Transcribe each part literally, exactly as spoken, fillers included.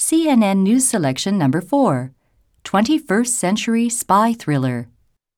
C N N News Selection Number four, twenty-first Century Spy Thriller.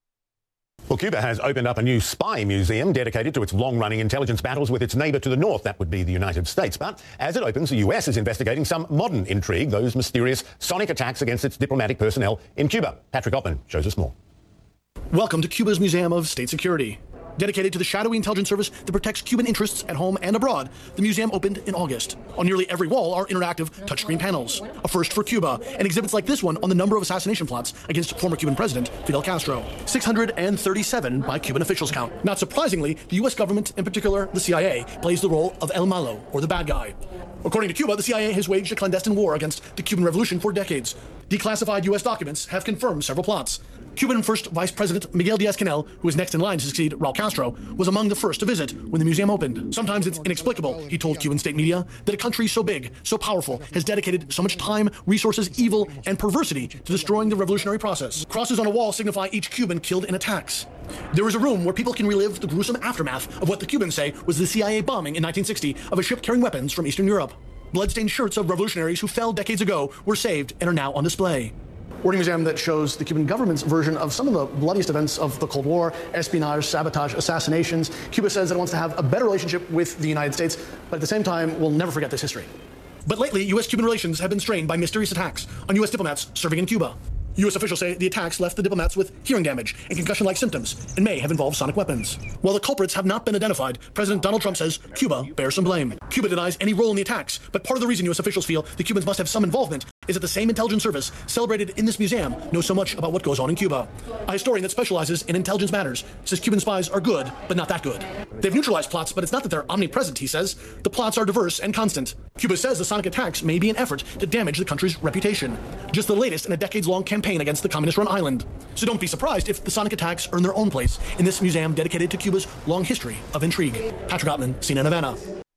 Well, Cuba has opened up a new spy museum dedicated to its long-running intelligence battles with its neighbour to the north. That would be the United States. But as it opens, the U S is investigating some modern intrigue, those mysterious sonic attacks against its diplomatic personnel in Cuba. Patrick Ottman shows us more. Welcome to Cuba's Museum of State Security. Dedicated to the shadowy intelligence service that protects Cuban interests at home and abroad, the museum opened in August. On nearly every wall are interactive touchscreen panels, a first for Cuba, and exhibits like this one on the number of assassination plots against former Cuban President Fidel Castro. six hundred thirty-seven by Cuban officials' count. Not surprisingly, the U S government, in particular the C I A, plays the role of El Malo, or the bad guy. According to Cuba, the C I A has waged a clandestine war against the Cuban Revolution for decades. Declassified U S documents have confirmed several plots. Cuban First Vice President Miguel Diaz-Canel, who is next in line to succeed Raul Castro, was among the first to visit when the museum opened. Sometimes it's inexplicable, he told Cuban state media, that a country so big, so powerful, has dedicated so much time, resources, evil, and perversity to destroying the revolutionary process. Crosses on a wall signify each Cuban killed in attacks. There is a room where people can relive the gruesome aftermath of what the Cubans say was the C I A bombing in nineteen sixty of a ship carrying weapons from Eastern Europe. Bloodstained shirts of revolutionaries who fell decades ago were saved and are now on display. We're in a museum that shows the Cuban government's version of some of the bloodiest events of the Cold War: espionage, sabotage, assassinations. Cuba says that it wants to have a better relationship with the United States, but at the same time, we'll never forget this history. But lately, U S-Cuban relations have been strained by mysterious attacks on U S diplomats serving in Cuba. U S officials say the attacks left the diplomats with hearing damage and concussion-like symptoms and may have involved sonic weapons. While the culprits have not been identified, President Donald Trump says Cuba bears some blame. Cuba denies any role in the attacks, but part of the reason U S officials feel the Cubans must have some involvement is that the same intelligence service celebrated in this museum knows so much about what goes on in Cuba. A historian that specializes in intelligence matters says Cuban spies are good, but not that good. They've neutralized plots, but it's not that they're omnipresent, he says. The plots are diverse and constant. Cuba says the sonic attacks may be an effort to damage the country's reputation. Just the latest in a decades-long campaign against the communist-run island. So don't be surprised if the sonic attacks earn their own place in this museum dedicated to Cuba's long history of intrigue. Patrick Ottman, C N N Havana.